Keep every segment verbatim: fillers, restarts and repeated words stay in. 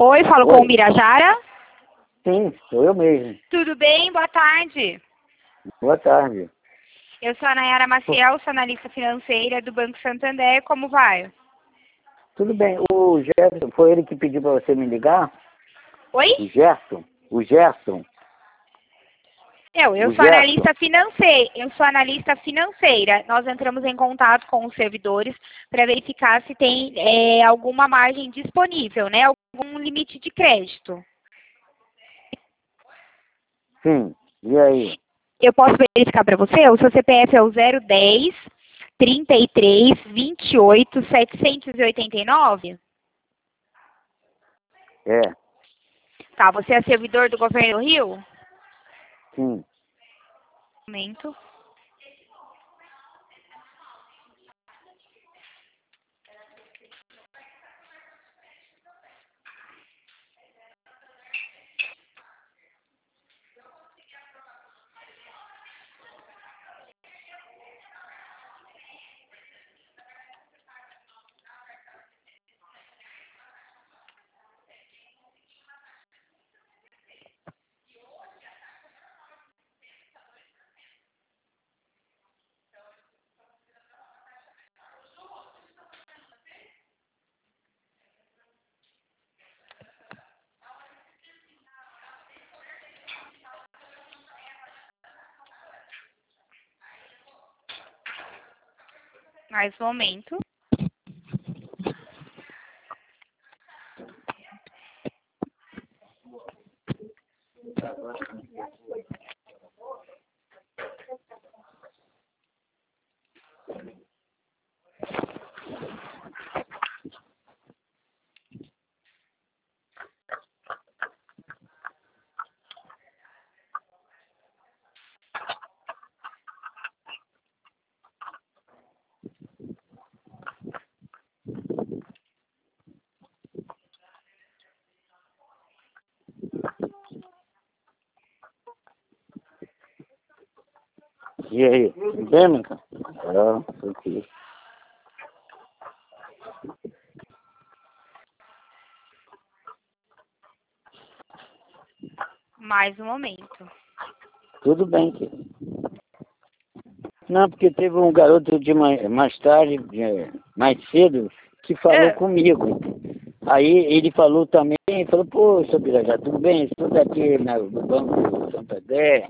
Oi, falo com o Oi. Mirajara. Sim, sou eu mesmo. Tudo bem? Boa tarde. Boa tarde. Eu sou a Nayara Maciel, sou analista financeira do Banco Santander. Como vai? Tudo bem. O Gerson, foi ele que pediu para você me ligar? Oi? O Gerson? O Gerson? Eu, eu O sou Gerson? analista financeira. Eu sou analista financeira. Nós entramos em contato com os servidores para verificar se tem é, alguma margem disponível, né? Algum limite de crédito. Sim. E aí? Eu posso verificar para você? O seu C P F é o zero dez, trinta e três, vinte e oito, setecentos e oitenta e nove? É. Tá, você é servidor do Governo do Rio? Sim. Um momento. Mais um momento. E aí? Tudo bem, meu cara? Ah, tranquilo. Mais um momento. Tudo bem, querido. Não, porque teve um garoto de mais, mais tarde, de- mais cedo, que falou É. comigo. Aí ele falou também, falou, pô, seu Birajá, tudo bem? Estou aqui na- no Banco Santander.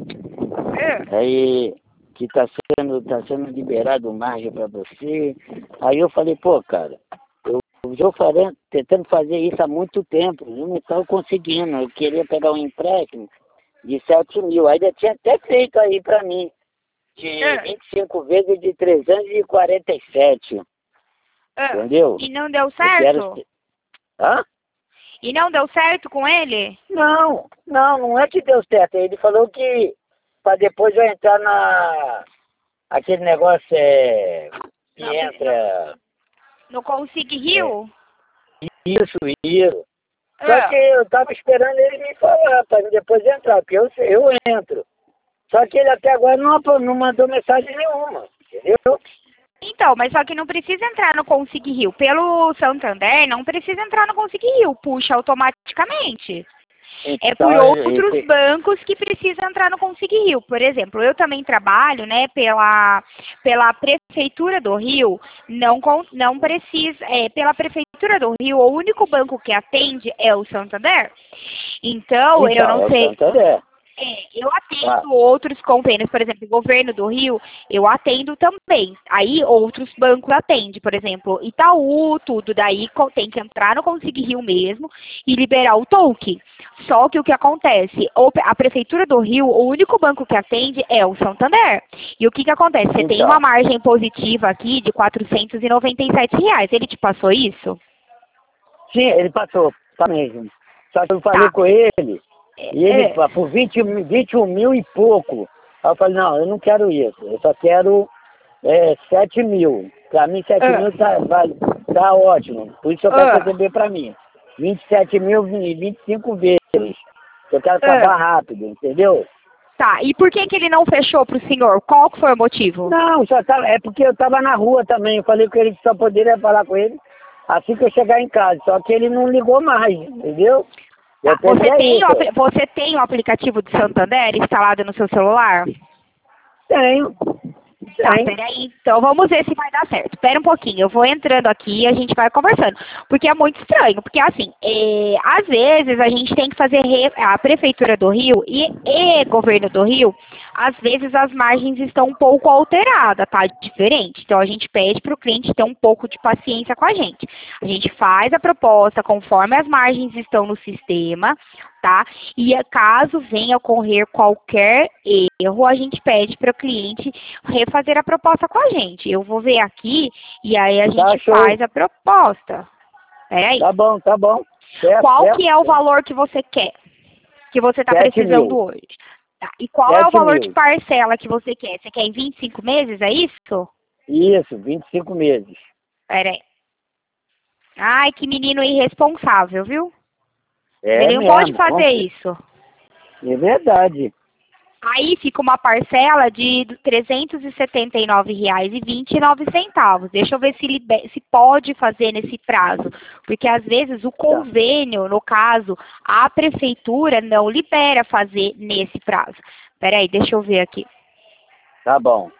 É. Aí que está sendo, tá sendo liberado margem para você. Aí eu falei, pô, cara, eu estou tentando fazer isso há muito tempo, eu não estou conseguindo. Eu queria pegar um empréstimo de sete mil. Ainda tinha até feito aí para mim, de É. vinte e cinco vezes de trezentos e quarenta e sete. É. Entendeu? E não deu Eu quero... certo? Hã? E não deu certo com ele? Não, não, não é que deu certo. Ele falou que para depois eu entrar na... Aquele negócio é... que Não, entra... no Consig É, Rio? isso, isso. Só que É. eu tava esperando ele me falar para depois entrar, porque eu, eu entro. Só que ele até agora não, não mandou mensagem nenhuma, entendeu? Então, mas só que não precisa entrar no Consig Rio. Pelo Santander, não precisa entrar no Consig Rio. Puxa automaticamente. É por Então, outros esse, bancos que precisam entrar no Consig Rio. Por exemplo, eu também trabalho, né, pela, pela Prefeitura do Rio, não, con- não precisa, é, pela Prefeitura do Rio, o único banco que atende é o Santander. Então, eu então, não é o sei, Santander. é, eu Ah, atendo outros convênios, por exemplo, o governo do Rio, eu atendo também. Aí outros bancos atendem, por exemplo, Itaú, tudo. Daí co- tem que entrar no Consig Rio mesmo e liberar o token. Só que o que acontece? O- A Prefeitura do Rio, o único banco que atende é o Santander. E o que, que acontece? Você tem uma então. margem positiva aqui de quatrocentos e noventa e sete reais. Ele te passou isso? Sim, ele passou, tá mesmo. Só que eu falei Tá. com ele, e É, ele, é. por vinte, vinte e um mil e pouco. Aí eu falei, não, eu não quero isso, eu só quero é, sete mil. Pra mim, sete É. mil tá, vale, tá ótimo. Por isso eu quero É. receber pra mim. vinte e sete mil e vinte e cinco vezes. Eu quero É. acabar rápido, entendeu? Tá, e por que que ele não fechou pro senhor? Qual que foi o motivo? Não, só tava, é porque eu tava na rua também. Eu falei com ele que só poderia falar com ele assim que eu chegar em casa. Só que ele não ligou mais, entendeu? Tá, Eu você, pensei tem o, isso. apli- você tem o aplicativo do Santander instalado no seu celular? Tenho, Tá, tenho. peraí. Então vamos ver se vai dar certo. Espera um pouquinho, eu vou entrando aqui e a gente vai conversando. Porque é muito estranho, porque assim, é, às vezes a gente tem que fazer re- a Prefeitura do Rio e, e Governo do Rio, às vezes as margens estão um pouco alteradas, tá? Diferente. Então a gente pede para o cliente ter um pouco de paciência com a gente. A gente faz a proposta conforme as margens estão no sistema, tá? E é, caso venha ocorrer qualquer erro, a gente pede para o cliente refazer a proposta com a gente. Eu vou ver aqui e aí a Tá, gente show. faz a proposta. Peraí. Tá bom, tá bom. Certo, Qual certo, que é o certo. valor que você quer? Que você está Sete precisando mil. hoje? Tá. E qual é o Sete valor de mil. parcela que você quer? Você quer em vinte e cinco meses, é isso? Isso, vinte e cinco meses. Peraí. Ai, que menino irresponsável, viu? É Ele não pode mesmo. fazer Ontem. isso. É verdade. Aí fica uma parcela de trezentos e setenta e nove reais e vinte e nove centavos. Deixa eu ver se, libe- se pode fazer nesse prazo. Porque às vezes o convênio, no caso, a prefeitura não libera fazer nesse prazo. Peraí, deixa eu ver aqui. Tá bom.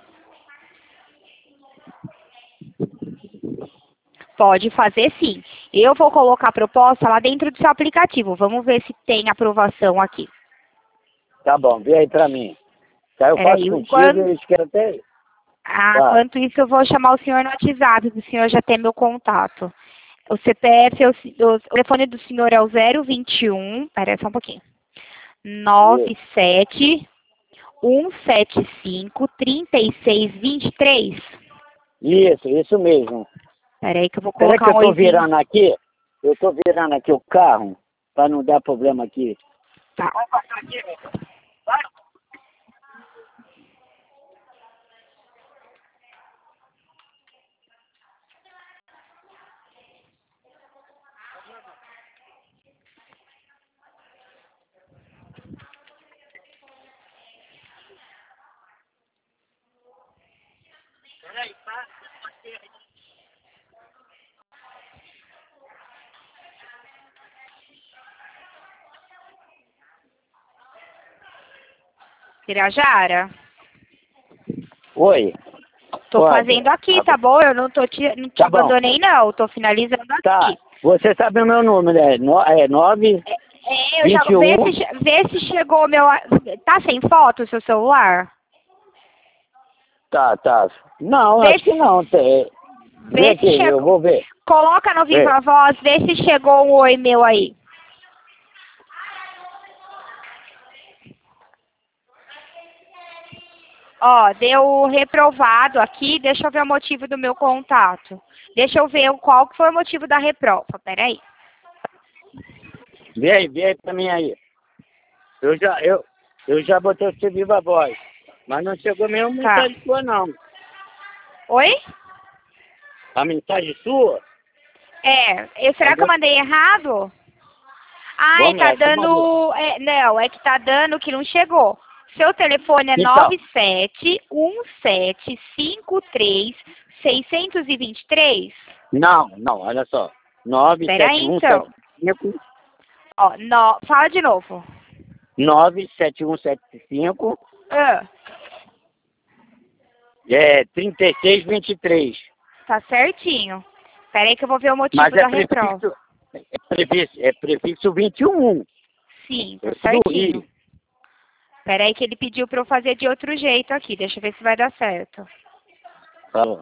Pode fazer sim. Eu vou colocar a proposta lá dentro do seu aplicativo. Vamos ver se tem aprovação aqui. Tá bom, vê aí pra mim. Tá, eu faço Peraí, contigo quando... e eles querem até. Ah, Tá. quanto isso eu vou chamar o senhor no WhatsApp, para o senhor já ter meu contato. O C P F, é o, ci- o telefone do senhor é o zero vinte e um, pera só um pouquinho, nove Isso, sete um sete cinco três seis dois três. isso, isso mesmo. Pera aí que eu vou Espera que colocar eu um tô oizinho. virando aqui. Eu tô virando aqui o carro pra não dar problema aqui. Tá. Pirajara, Oi. tô Pode. fazendo aqui, tá bom? Eu não tô te, não te Tá bom. abandonei não, tô finalizando Tá. aqui. Você sabe o meu número, é, no, é nove É, eu já vinte e vê um. se, che- vê se chegou meu. Tá sem foto o seu celular? Tá, tá. Não, Vê acho que não. se, Tem. Vê vê aqui, se eu chegou. vou ver. Coloca no Vê. Viva Voz, vê se chegou um oi meu aí. Ó, deu reprovado aqui, deixa eu ver o motivo do meu contato. Deixa eu ver qual que foi o motivo da reprova, peraí. Vê aí, vê aí pra mim aí. Eu já, eu, eu já botei você viva voz. Mas não chegou nenhuma Tá. mensagem sua, não. Oi? A mensagem sua? É, eu- será que eu Agora- mandei errado? Ai, Vamos tá lá, você mandou. dando. É, não, é que tá dando que não chegou. Seu telefone é Então, nove sete um sete cinco três seis dois três? não, não, olha só. nove Peraí, sete um sete então. cinco Ó, no, fala de novo. nove sete um sete cinco Ah, é trinta e seis vinte e três. tá certinho. Peraí que eu vou ver o motivo Mas é da reprova. prefixo, é prefixo, é prefixo vinte e um. Sim, tá Eu sou do certinho. Rio. Peraí que ele pediu pra eu fazer de outro jeito aqui. Deixa eu ver se vai dar certo. Falou.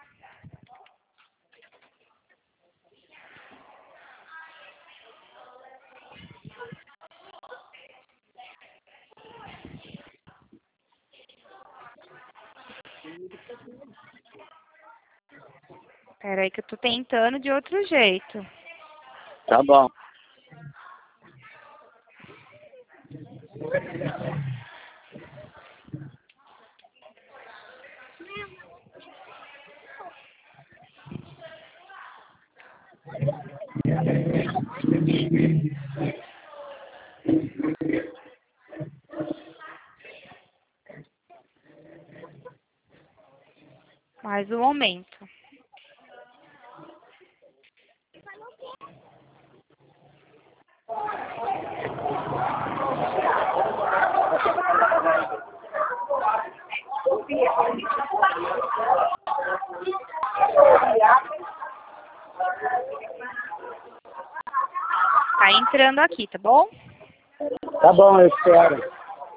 Peraí que eu tô tentando de outro jeito. Tá bom. Mais um momento. Tá entrando aqui, tá bom? Tá bom, eu espero.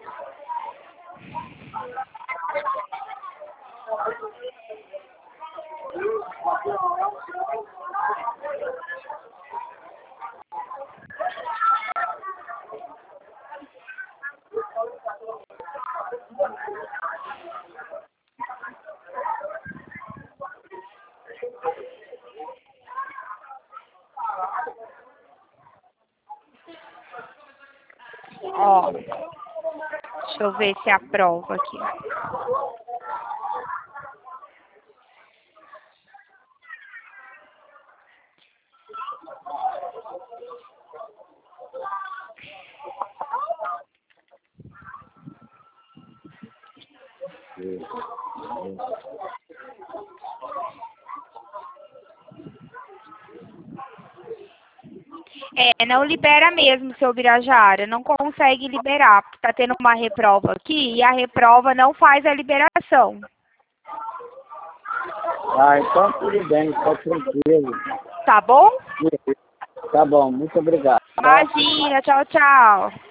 Ó, deixa eu ver se aprova aqui. É, não libera mesmo, seu Birajara, não consegue liberar, porque tá tendo uma reprova aqui e a reprova não faz a liberação. Ah, então tudo bem, tá tranquilo. Tá bom? Tá bom, muito obrigado. Imagina, tchau, tchau.